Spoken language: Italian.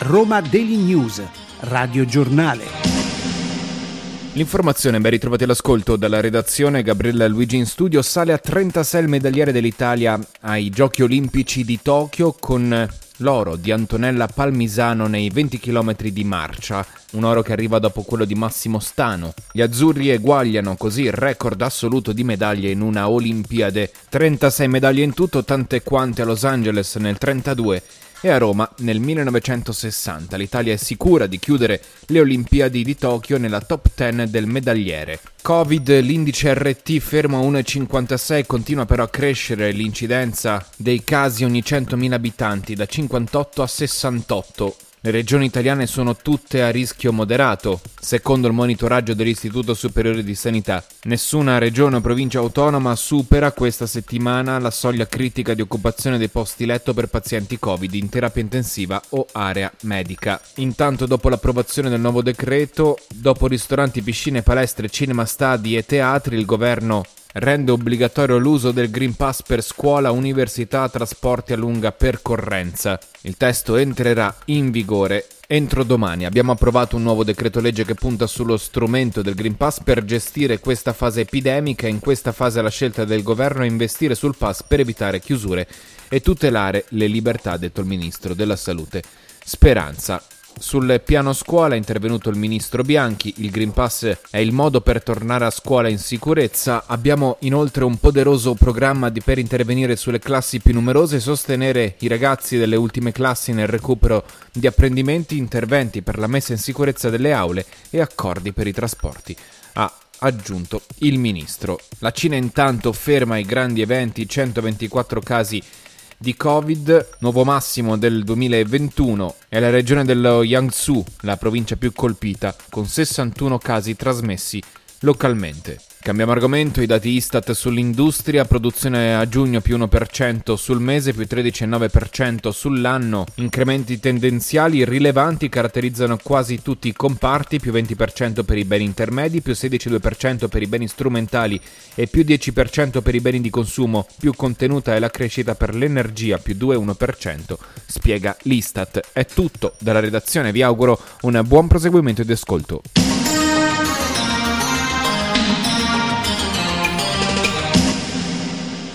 Roma Daily News, Radio Giornale. L'informazione, ben ritrovati all'ascolto dalla redazione. Gabriella Luigi in studio. Sale a 36 il medagliere dell'Italia ai Giochi Olimpici di Tokyo con l'oro di Antonella Palmisano nei 20 km di marcia, un oro che arriva dopo quello di Massimo Stano. Gli azzurri eguagliano così il record assoluto di medaglie in una Olimpiade, 36 medaglie in tutto, tante quante a Los Angeles nel 1932 e a Roma nel 1960. L'Italia è sicura di chiudere le Olimpiadi di Tokyo nella top 10 del medagliere. Covid, l'indice RT fermo a 1,56, continua però a crescere l'incidenza dei casi ogni 100.000 abitanti, da 58 a 68. Le regioni italiane sono tutte a rischio moderato, secondo il monitoraggio dell'Istituto Superiore di Sanità. Nessuna regione o provincia autonoma supera questa settimana la soglia critica di occupazione dei posti letto per pazienti Covid in terapia intensiva o area medica. Intanto, dopo l'approvazione del nuovo decreto, dopo ristoranti, piscine, palestre, cinema, stadi e teatri, il governo rende obbligatorio l'uso del Green Pass per scuola, università, trasporti a lunga percorrenza. Il testo entrerà in vigore entro domani. Abbiamo approvato un nuovo decreto legge che punta sullo strumento del Green Pass per gestire questa fase epidemica. In questa fase la scelta del governo è investire sul Pass per evitare chiusure e tutelare le libertà, ha detto il ministro della Salute Speranza. Sul piano scuola è intervenuto il ministro Bianchi. Il Green Pass è il modo per tornare a scuola in sicurezza. Abbiamo inoltre un poderoso programma per intervenire sulle classi più numerose e sostenere i ragazzi delle ultime classi nel recupero di apprendimenti, interventi per la messa in sicurezza delle aule e accordi per i trasporti, ha aggiunto il ministro. La Cina intanto ferma i grandi eventi, 124 casi di Covid, nuovo massimo del 2021. È la regione dello Jiangsu la provincia più colpita, con 61 casi trasmessi localmente. Cambiamo argomento. I dati Istat sull'industria: produzione a giugno più 1% sul mese, più 13,9% sull'anno. Incrementi tendenziali rilevanti caratterizzano quasi tutti i comparti, più 20% per i beni intermedi, più 16,2% per i beni strumentali e più 10% per i beni di consumo. Più contenuta è la crescita per l'energia, più 2,1%, spiega l'Istat. È tutto dalla redazione, vi auguro un buon proseguimento di ascolto.